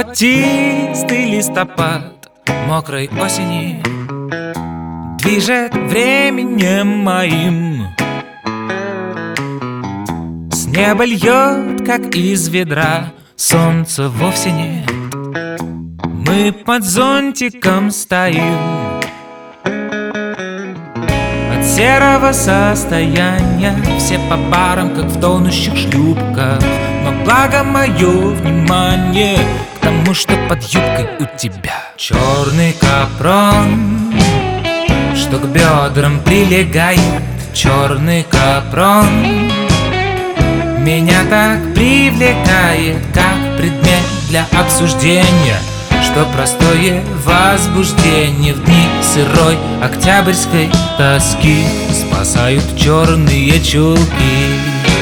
Золотистый листопад мокрой осени движет временем моим. С неба льет, как из ведра, солнца вовсе нет. Мы под зонтиком стоим. От серого состояния все по барам, как в тонущих шлюпках. Но благо мое внимание к тому, что под юбкой у тебя черный капрон, что к бедрам прилегает. Черный капрон меня так привлекает, как предмет для обсуждения, что простое возбуждение в дни сырой октябрьской тоски спасают черные чулки.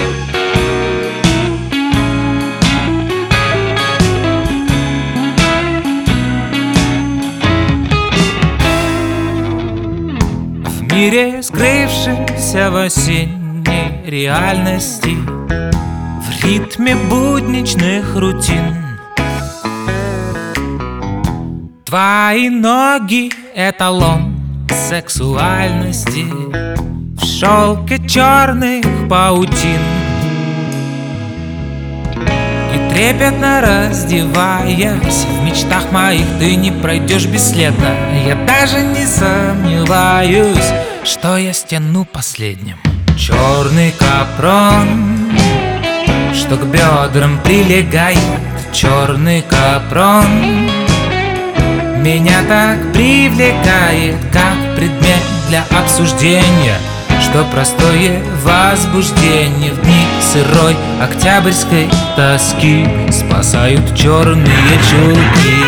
В мире, скрывшемся в осенней реальности, в ритме будничных рутин, твои ноги — эталон сексуальности в шелке черных паутин. И трепетно раздеваясь, в мечтах моих ты не пройдешь бесследно. Я даже не сомневаюсь, что я стяну последним черный капрон, что к бедрам прилегает. Черный капрон меня так привлекает, как предмет для обсуждения, что простое возбуждение в дни сырой октябрьской тоски спасают черные чулки.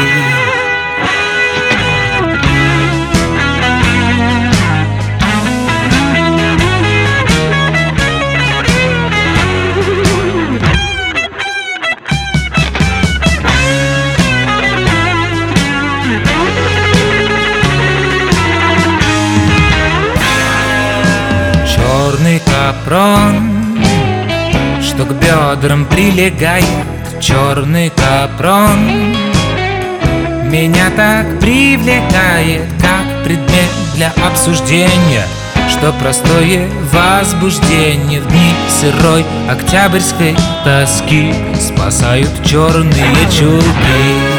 Черный капрон, что к бедрам прилегает. Черный капрон меня так привлекает, как предмет для обсуждения, что простое возбуждение в дни сырой октябрьской тоски спасают черные чулки.